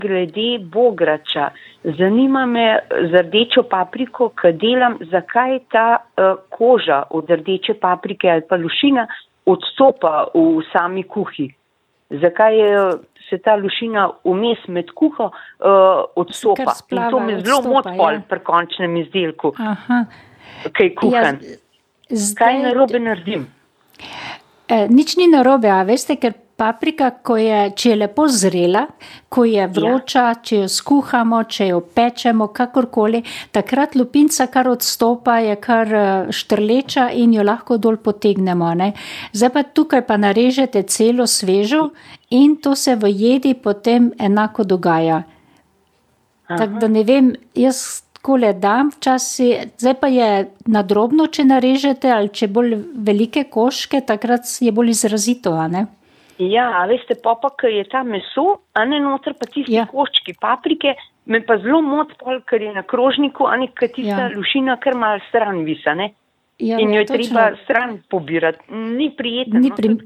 glede bograča. Zanima me za rdečo papriko, ki delam, zakaj ta koža od rdeče paprike ali pa lušina odstopa v sami kuhi. Zakaj se ta lušina vmes med kuho odstopa. In to me zelo moti pri končnem izdelku, kaj kuhan. Kaj narobe naredim? Nič ni narobe, a veste, ker paprika, če je lepo zrela, ko je vroča, če jo skuhamo, če jo pečemo, kakorkoli, takrat lupinca kar odstopa, je kar štrleča in jo lahko dol potegnemo. Ne? Zdaj pa tukaj pa narežete celo svežo in to se v jedi potem enako dogaja. Tako da ne vem, jaz takole dam včasih, zdaj pa je na drobno, če narežete, ali če bolj velike koške, takrat je bolj izrazito, a ne? Ja, veste, pa je ta meso, a ne noter pa tisti koščki paprike, me pa zelo moti pol, ker je na krožniku, a ne tista lušina kar malo stran visa, ne? In jo je treba stran pobirati. Ni prijetno,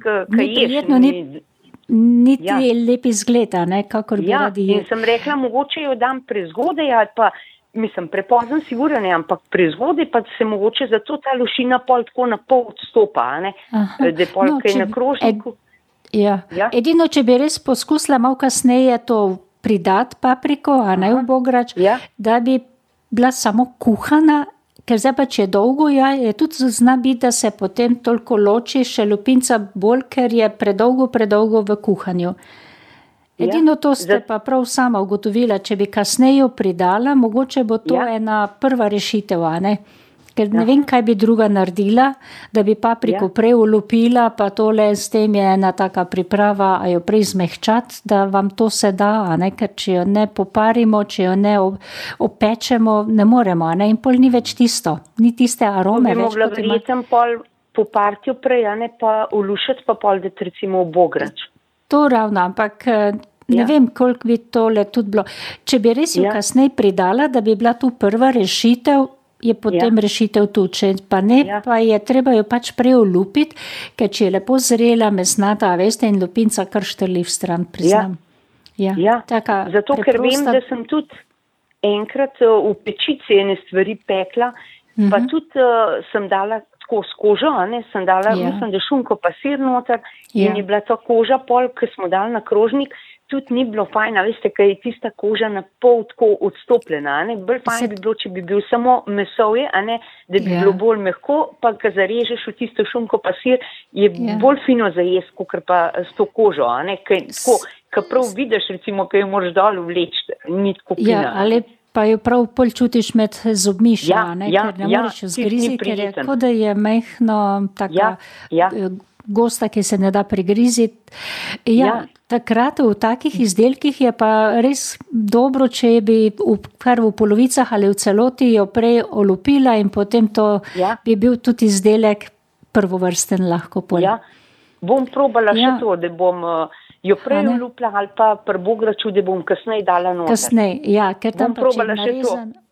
niti lep izgled, a ne, kakor bi radi jedli. In sem rekla, mogoče jo dam prezgodaj, ali pa, prepozno sigurno ne, ampak prezgodaj pa se mogoče zato ta lušina pol tako na pol odstopa, a ne? Da pol, kaj na krožniku. Edino, če bi res poskusila malo kasneje to pridati papriko, a ne v bograč, da bi bila samo kuhana, ker zdaj pa, če je dolgo, je tudi zna biti, da se potem toliko loči še lupinca bolj, ker je predolgo v kuhanju. Edino to ste pa prav sama ugotovila, če bi kasneje pridala, mogoče bo to ena prva rešitev, a ne? Ker ne vem, kaj bi druga naredila, da bi papriko prej olupila, pa tole s tem je ena taka priprava, a jo prej zmehčati, da vam to se da, a ne, ker če jo ne poparimo, če jo ne opečemo, ne moremo, a ne, in pol ni več tisto, ni tiste arome več. Bi mogla verjetno pol poparti jo prej, a ne, pa olušati, pa pol dati recimo v bograč. To ravno, ampak ne vem, koliko bi tole tudi bilo. Če bi res jo kasneje pridala, da bi bila tu prva rešitev, je potem rešitev tu, če pa ne, pa je treba jo pač prej olupiti, ker če je lepo zrela, mesnata, veste, in lupinca kar štrli v stran, priznam. Zato, ker vem, da sem tudi enkrat v pečici ene stvari pekla, pa tudi sem dala tako s kožo, ne, sem dala, mislim, da šunko pa sir noter in je bila ta koža pol, ki smo dali na krožnik, tudi ni bilo fajn, veste, kaj je tista koža na pol tako odstopljena, ne, bolj fajn bi bilo, če bi bil samo mesovje, a ne, da bi bilo bolj mehko, pa ko zarežeš v tisto šunko pa sir, je bolj fino za jesti, kakor pa s to kožo, a ne, ko prav vidiš, recimo, kaj jo moraš dol vleči, ni tako fina. Ali pa jo prav pol čutiš med zobmi, ne, ker ne moreš jo zgriziti, ker je tako, da je mehno, taka gosta, ki se ne da prigriziti. Takrat v takih izdelkih je pa res dobro, če bi kar v polovicah ali v celoti jo prej olupila in potem to bi bil tudi izdelek prvovrsten lahko pol. Bom probala še to, da bom jo prej olupila ali pa pri bograču, da bom kasneje dala noter. Kasneje, ker tam pa če je narezen,